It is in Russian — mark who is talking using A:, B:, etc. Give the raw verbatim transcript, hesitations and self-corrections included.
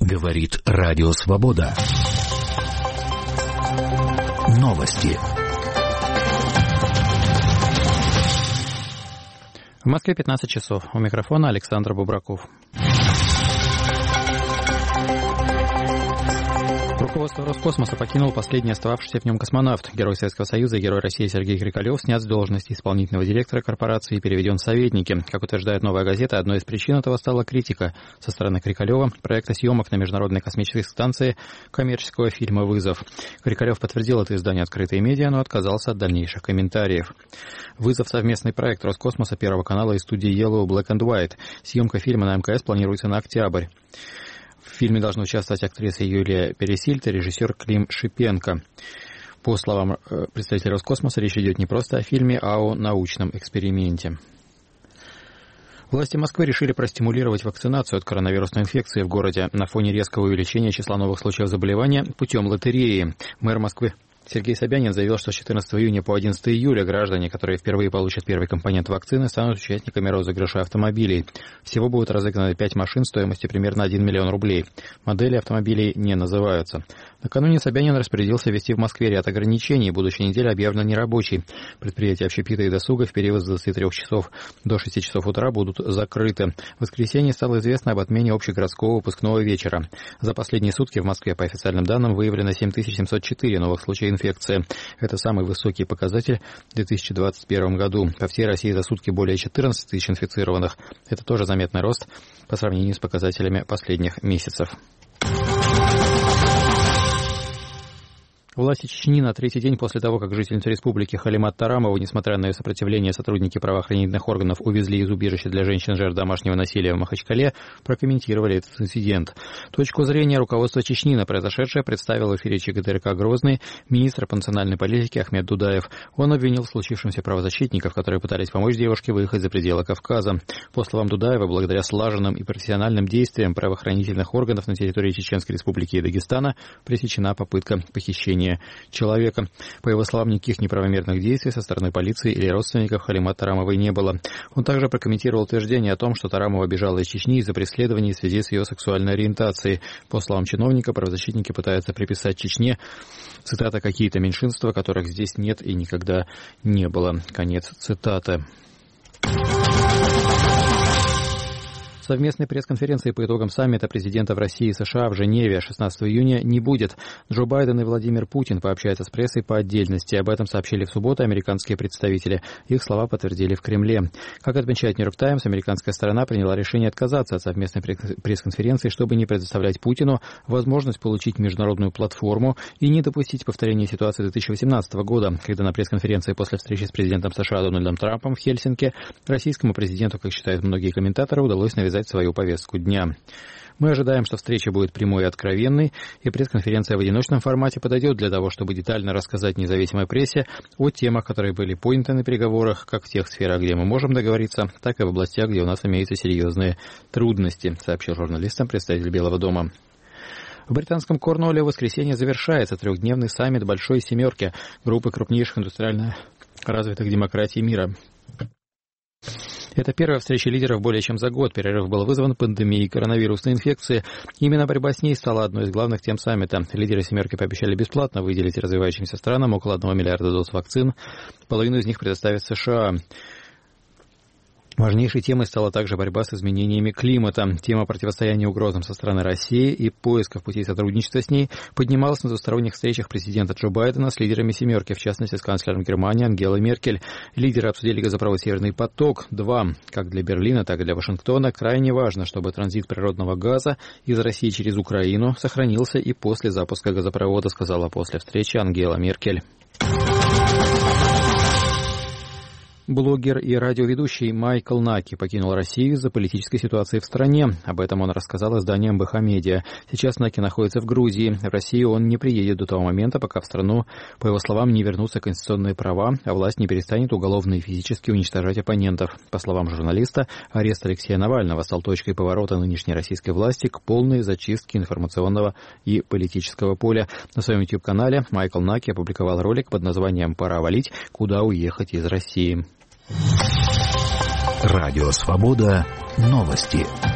A: Говорит Радио Свобода. Новости.
B: В Москве пятнадцать часов. У микрофона Александр Бубраков. Руководство Роскосмоса покинул последний остававшийся в нем космонавт. Герой Советского Союза и герой России Сергей Крикалев снят с должности исполнительного директора корпорации и переведен в советники. Как утверждает «Новая газета», одной из причин этого стала критика со стороны Крикалева проекта съемок на Международной космической станции коммерческого фильма «Вызов». Крикалев подтвердил это изданию «Открытые медиа», но отказался от дальнейших комментариев. «Вызов» — совместный проект Роскосмоса, Первого канала и студии Yellow, Black and White. Съемка фильма на эм ка эс планируется на октябрь. В фильме должны участвовать актриса Юлия Пересильд и режиссер Клим Шипенко. По словам представителя Роскосмоса, речь идет не просто о фильме, а о научном эксперименте. Власти Москвы решили простимулировать вакцинацию от коронавирусной инфекции в городе на фоне резкого увеличения числа новых случаев заболевания путем лотереи. Мэр Москвы Сергей Собянин заявил, что с четырнадцатого июня по одиннадцатого июля граждане, которые впервые получат первый компонент вакцины, станут участниками розыгрыша автомобилей. Всего будут разыграны пять машин стоимостью примерно один миллион рублей. Модели автомобилей не называются. Накануне Собянин распорядился ввести в Москве ряд ограничений. Будущая неделя объявлена нерабочей. Предприятия общепита и досуга в период с двадцати трёх часов до шести часов утра будут закрыты. В воскресенье стало известно об отмене общегородского выпускного вечера. За последние сутки в Москве, по официальным данным, выявлено семь тысяч семьсот четыре новых случаев инфекции. Это самый высокий показатель в две тысячи двадцать первом году. По всей России за сутки более четырнадцать тысяч инфицированных. Это тоже заметный рост по сравнению с показателями последних месяцев. Власти Чечни на третий день после того, как жительницу республики Халимат Тарамову, несмотря на ее сопротивление, сотрудники правоохранительных органов увезли из убежища для женщин жертв домашнего насилия в Махачкале, прокомментировали этот инцидент. Точку зрения руководства Чечни на произошедшее представил в эфире ЧГТРК «Грозный» министр по национальной политике Ахмед Дудаев. Он обвинил в случившемся правозащитников, которые пытались помочь девушке выехать за пределы Кавказа. По словам Дудаева, благодаря слаженным и профессиональным действиям правоохранительных органов на территории Чеченской республики и Дагестана пресечена попытка похищения человека. По его словам, никаких неправомерных действий со стороны полиции или родственников Халимат Тарамовой не было. Он также прокомментировал утверждение о том, что Тарамова бежала из Чечни из-за преследований в связи с ее сексуальной ориентацией. По словам чиновника, правозащитники пытаются приписать Чечне, цитата, «какие-то меньшинства, которых здесь нет и никогда не было». Конец цитаты. Совместной пресс-конференции по итогам саммита президентов России и США в Женеве шестнадцатого июня не будет. Джо Байден и Владимир Путин пообщаются с прессой по отдельности. Об этом сообщили в субботу американские представители. Их слова подтвердили в Кремле. Как отмечает Нью-Йорк Таймс, американская сторона приняла решение отказаться от совместной пресс-конференции, чтобы не предоставлять Путину возможность получить международную платформу и не допустить повторения ситуации две тысячи восемнадцатого года, когда на пресс-конференции после встречи с президентом США Дональдом Трампом в Хельсинки российскому президенту, как считают многие комментаторы, удалось навязать свою повестку дня. Мы ожидаем, что встреча будет прямой и откровенной, и пресс-конференция в одиночном формате подойдет для того, чтобы детально рассказать независимой прессе о темах, которые были поняты на переговорах, как в тех сферах, где мы можем договориться, так и в областях, где у нас имеются серьезные трудности, сообщил журналистам представитель Белого дома. В британском Корнуолле в воскресенье завершается трехдневный саммит Большой Семерки, группы крупнейших индустриально развитых демократий мира. Это первая встреча лидеров более чем за год. Перерыв был вызван пандемией коронавирусной инфекции. Именно борьба с ней стала одной из главных тем саммита. Лидеры «семерки» пообещали бесплатно выделить развивающимся странам около одного миллиарда доз вакцин. Половину из них предоставит США. Важнейшей темой стала также борьба с изменениями климата. Тема противостояния угрозам со стороны России и поисков путей сотрудничества с ней поднималась на двусторонних встречах президента Джо Байдена с лидерами «семерки», в частности, с канцлером Германии Ангелой Меркель. Лидеры обсудили газопровод «Северный поток-два». Как для Берлина, так и для Вашингтона крайне важно, чтобы транзит природного газа из России через Украину сохранился и после запуска газопровода, сказала после встречи Ангела Меркель. Блогер и радиоведущий Майкл Наки покинул Россию из-за политической ситуации в стране. Об этом он рассказал изданию эм бэ ха Медиа. Сейчас Наки находится в Грузии. В Россию он не приедет до того момента, пока в страну, по его словам, не вернутся конституционные права, а власть не перестанет уголовно и физически уничтожать оппонентов. По словам журналиста, арест Алексея Навального стал точкой поворота нынешней российской власти к полной зачистке информационного и политического поля. На своем YouTube-канале Майкл Наки опубликовал ролик под названием «Пора валить. Куда уехать из России».
A: Радио Свобода. Новости.